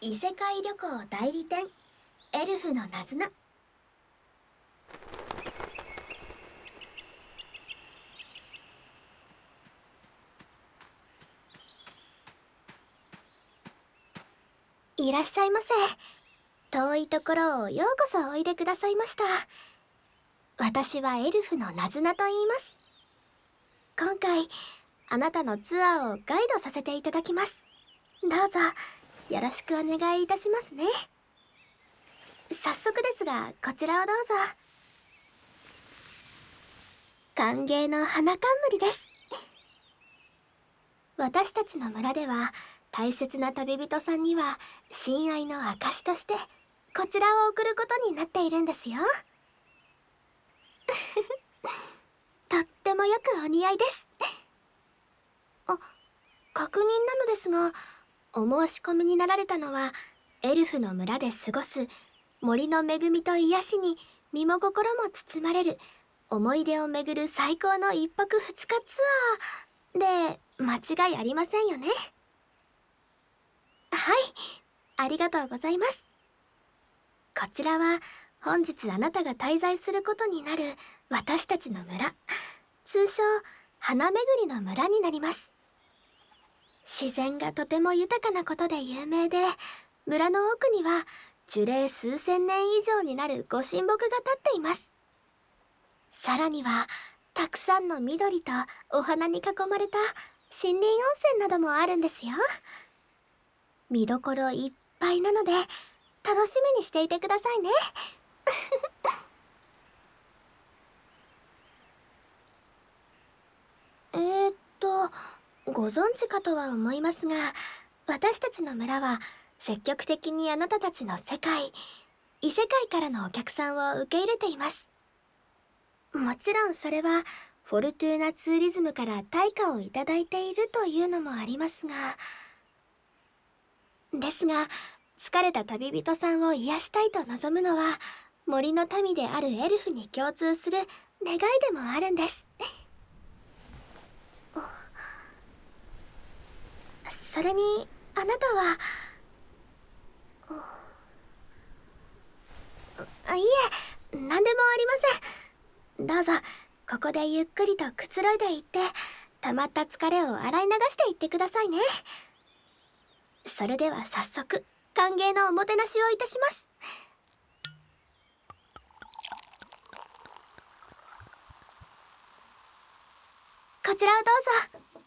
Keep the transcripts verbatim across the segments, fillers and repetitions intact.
異世界旅行代理店エルフのナズナ。いらっしゃいませ。遠いところをようこそおいでくださいました。私はエルフのナズナと言います。今回あなたのツアーをガイドさせていただきます。どうぞよろしくお願いいたしますね。早速ですがこちらをどうぞ。歓迎の花冠です。私たちの村では大切な旅人さんには親愛の証としてこちらを送ることになっているんですよ。とってもよくお似合いです。あ、確認なのですが、お申し込みになられたのはエルフの村で過ごす森の恵みと癒しに身も心も包まれる思い出を巡る最高の一泊二日ツアーで間違いありませんよね。はい、ありがとうございます。こちらは本日あなたが滞在することになる私たちの村、通称花めぐりの村になります。自然がとても豊かなことで有名で、村の奥には樹齢数千年以上になるご神木が立っています。さらにはたくさんの緑とお花に囲まれた森林温泉などもあるんですよ。見どころいっぱいなので楽しみにしていてくださいね。えーっとご存知かとは思いますが、私たちの村は積極的にあなたたちの世界、異世界からのお客さんを受け入れています。もちろんそれはフォルトゥーナツーリズムから対価をいただいているというのもありますが、ですが疲れた旅人さんを癒したいと望むのは森の民であるエルフに共通する願いでもあるんです。それにあなたはあ、いえ、何でもありません。どうぞここでゆっくりとくつろいでいって溜まった疲れを洗い流していってくださいね。それでは早速歓迎のおもてなしをいたします。こちらをどうぞ。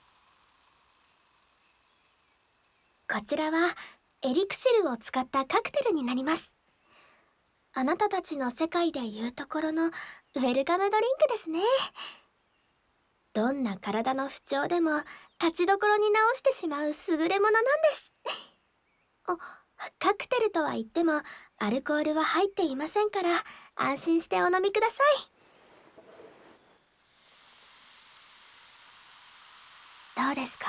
こちらはエリクシルを使ったカクテルになります。あなたたちの世界でいうところのウェルカムドリンクですね。どんな体の不調でも立ちどころに直してしまう優れものなんです。あ、カクテルとは言ってもアルコールは入っていませんから安心してお飲みください。どうですか？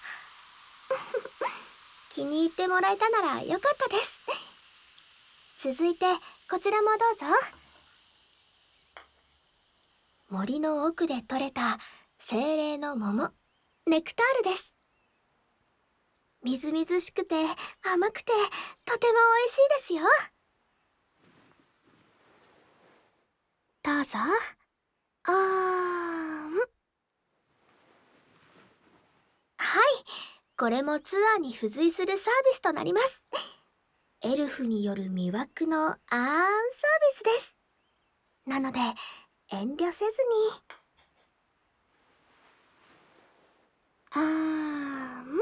気に入ってもらえたならよかったです。続いてこちらもどうぞ。森の奥で採れた精霊の桃、ネクタールです。みずみずしくて甘くてとても美味しいですよ。どうぞ。あーん。はい、これもツアーに付随するサービスとなります。エルフによる魅惑のあーんサービスです。なので遠慮せずに。あーん。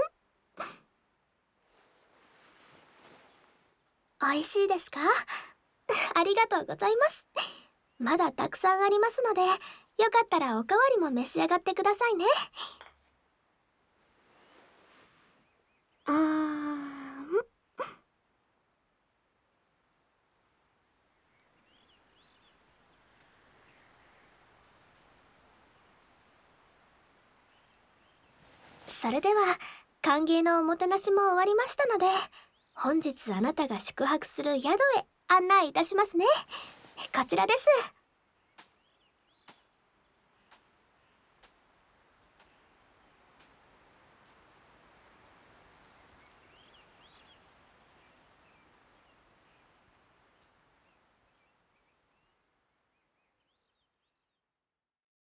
美味しいですか？ありがとうございます。まだたくさんありますので、よかったらおかわりも召し上がってくださいね。あーん。それでは歓迎のおもてなしも終わりましたので、本日あなたが宿泊する宿へ案内いたしますね。こちらです。